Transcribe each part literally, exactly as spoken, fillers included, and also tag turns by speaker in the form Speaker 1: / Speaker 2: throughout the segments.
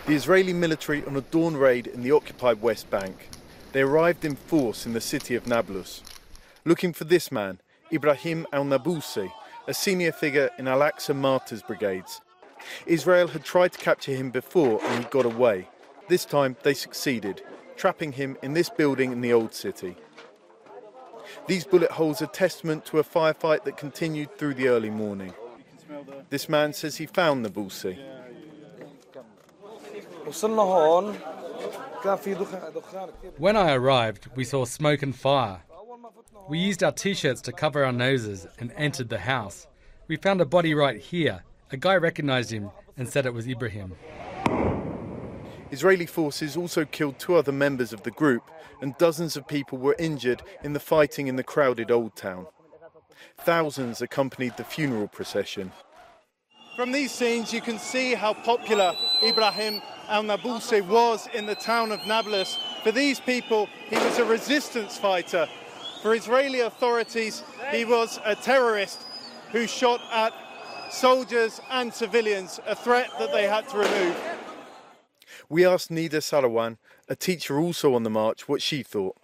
Speaker 1: The Israeli military on a dawn raid in the occupied West Bank. They arrived in force in the city of Nablus, looking for this man, Ibrahim al-Nabulsi, a senior figure in Al-Aqsa Martyrs Brigades. Israel had tried to capture him before and he got away. This time they succeeded, trapping him in this building in the old city. These bullet holes are testament to a firefight that continued through the early morning. This man says he found Nabulsi.
Speaker 2: When I arrived, we saw smoke and fire. We used our t-shirts to cover our noses and entered the house. We found a body right here. A guy recognized him and said it was Ibrahim.
Speaker 1: Israeli forces also killed two other members of the group, and dozens of people were injured in the fighting in the crowded Old Town. Thousands accompanied the funeral procession. From these scenes you can see how popular Ibrahim al-Nabulsi was in the town of Nablus. For these people, he was a resistance fighter. For Israeli authorities, he was a terrorist who shot at soldiers and civilians, a threat that they had to remove. We asked Nida Salawan, a teacher also on the march, what she thought.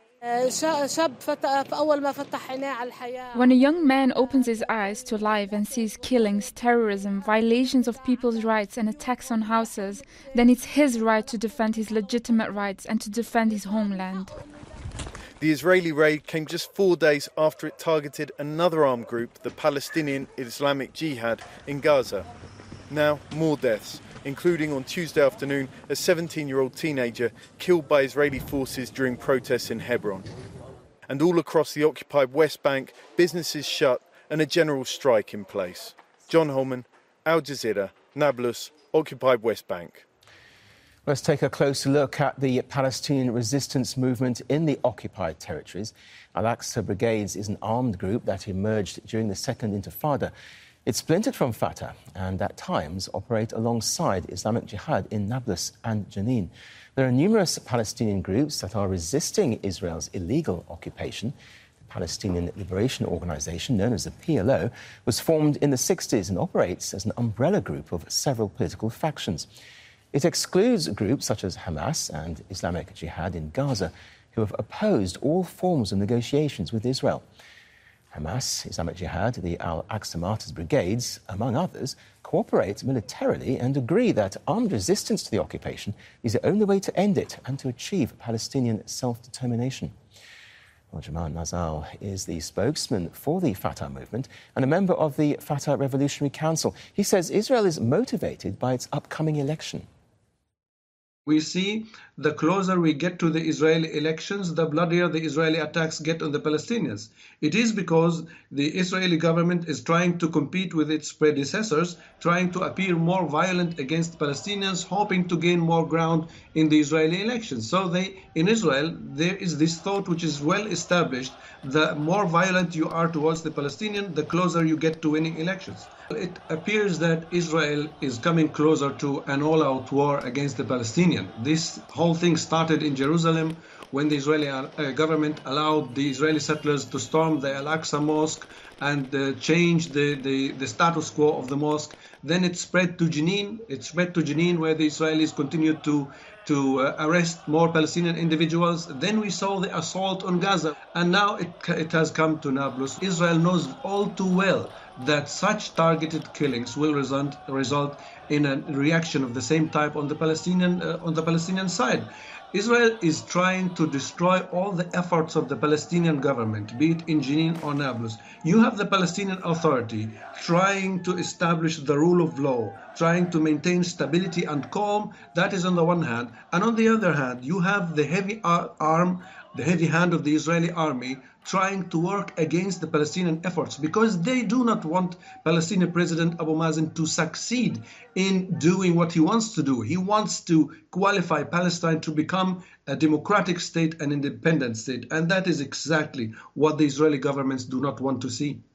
Speaker 3: When a young man opens his eyes to life and sees killings, terrorism, violations of people's rights and attacks on houses, then it's his right to defend his legitimate rights and to defend his homeland.
Speaker 1: The Israeli raid came just four days after it targeted another armed group, the Palestinian Islamic Jihad, in Gaza. Now, more deaths, including on Tuesday afternoon a seventeen-year-old teenager killed by Israeli forces during protests in Hebron. And all across the occupied West Bank, businesses shut and a general strike in place. John Holman, Al Jazeera, Nablus, occupied West Bank.
Speaker 4: Let's take a closer look at the Palestinian resistance movement in the occupied territories. Al-Aqsa Brigades is an armed group that emerged during the Second Intifada. It splintered from Fatah and at times operate alongside Islamic Jihad in Nablus and Jenin. There are numerous Palestinian groups that are resisting Israel's illegal occupation. The Palestinian Liberation Organization, known as the P L O, was formed in the sixties and operates as an umbrella group of several political factions. It excludes groups such as Hamas and Islamic Jihad in Gaza, who have opposed all forms of negotiations with Israel. Hamas, Islamic Jihad, the Al-Aqsa Martyrs Brigades, among others, cooperate militarily and agree that armed resistance to the occupation is the only way to end it and to achieve Palestinian self-determination. Well, Jamal Nazal is the spokesman for the Fatah movement and a member of the Fatah Revolutionary Council. He says Israel is motivated by its upcoming election.
Speaker 5: We see the closer we get to the Israeli elections, the bloodier the Israeli attacks get on the Palestinians. It is because the Israeli government is trying to compete with its predecessors, trying to appear more violent against Palestinians, hoping to gain more ground in the Israeli elections. So they, in Israel, there is this thought which is well established: the more violent you are towards the Palestinian, the closer you get to winning elections. It appears that Israel is coming closer to an all-out war against the Palestinian. This whole thing started in Jerusalem when the Israeli uh, government allowed the Israeli settlers to storm the Al-Aqsa Mosque and uh, change the, the, the status quo of the mosque. Then it spread to Jenin. It spread to Jenin, where the Israelis continued to to uh, arrest more Palestinian individuals. Then we saw the assault on Gaza, and now it, it has come to Nablus. Israel knows all too well that such targeted killings will result, result in a reaction of the same type on the Palestinian uh, on the Palestinian side. Israel is trying to destroy all the efforts of the Palestinian government, be it in Jenin or Nablus. You have the Palestinian Authority trying to establish the rule of law, trying to maintain stability and calm. That is on the one hand. And on the other hand, you have the heavy arm, the heavy hand of the Israeli army trying to work against the Palestinian efforts, because they do not want Palestinian President Abu Mazen to succeed in doing what he wants to do. He wants to qualify Palestine to become a democratic state, an independent state, and that is exactly what the Israeli governments do not want to see.